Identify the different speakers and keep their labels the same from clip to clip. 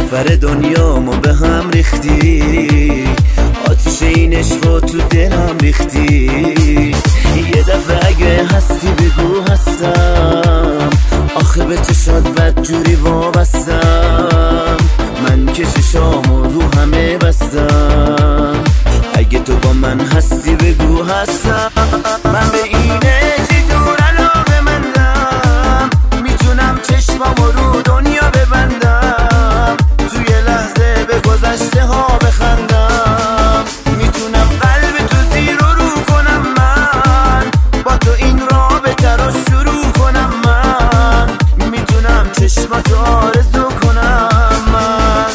Speaker 1: کفر دنیامو به هم ریختی، آتیش این عشقو تو دلم ریختی. یه دفعه اگه هستی بگو هستم، آخه به چشات بدجوری وابستم. من که چشامو رو همه بستم، اگه تو با من هستی بگو هستم. من به اینه چی جور علاقه مندم، میتونم چشمامو رو دنیا ببندم، توی لحظه به گذشته ها بخندم. میتونم قلب تو زیر و رو کنم، من با تو این رابطه رو شروع کنم. من میتونم چشماتو آرزو کنم. من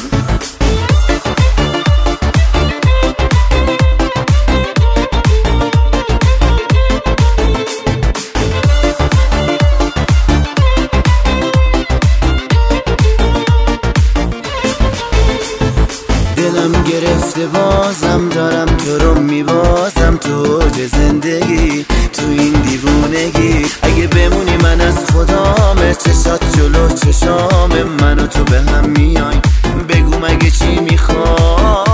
Speaker 1: دلم گرفته بازم دارم تو رو میبازم، تو اوج زندگی تو این دیوونگی. اگه بمونی من از خدامه، چشات جلو چشام من و تو به هم میای، بگو مگه چی میخوای.